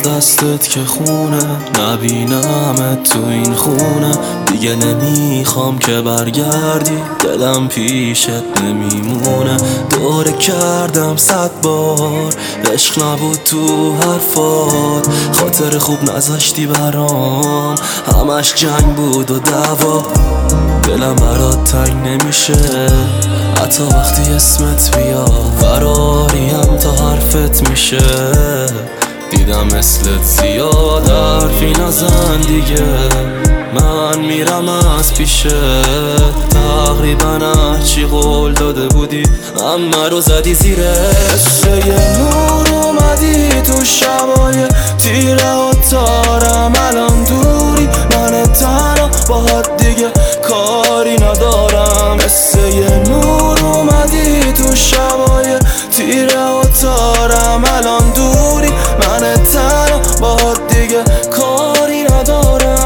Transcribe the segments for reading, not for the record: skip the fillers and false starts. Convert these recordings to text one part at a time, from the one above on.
از دستت که خونه، نبینمت تو این خونه دیگه. نمیخوام که برگردی، دلم پیشت نمیمونه. دوره کردم 100 بار، عشق نبود تو حرفات. خاطر خوب نذاشتی برام، همش جنگ بود و دعوا. دلم برات تنگ نمیشه حتی وقتی اسمت بیاد. فراریم تا حرفت میشه، دیدم مثلت زیاد. حرفی نزن دیگه، من میرم از پیشه. تقریبا هرچی قول داده بودی همه رو زدی زیره. قصه نور اومدی تو شبای تیره و تارم. الان دوری من تنها باهات دیگه کاری ندارم. قصه نور اومدی تو شبای تیره و تارم. الان دوری من تنها باهات دیگه کاری ندارم.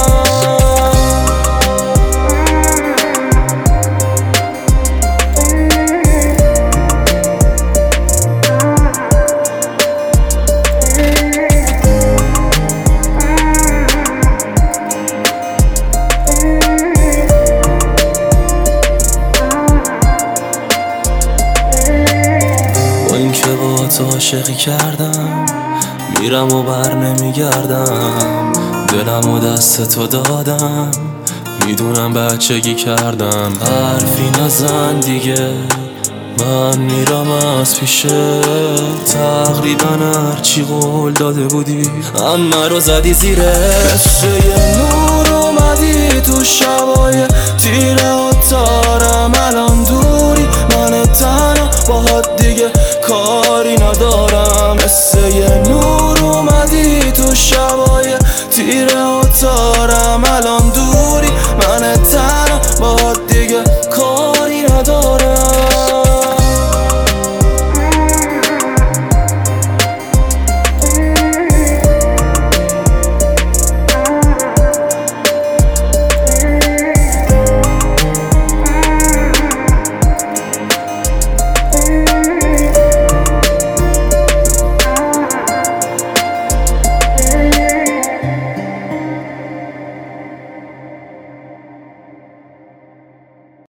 اینکه با تو عاشقی کردم، میرم و بر نمیگردم. دلم و دست تو دادم، میدونم بچگی کردم. حرفی نزن دیگه، من میرم از پیشه. تقریبا هرچی قول داده بودی همه رو زدی زیره. قصه نور اومدی تو شبای تیره و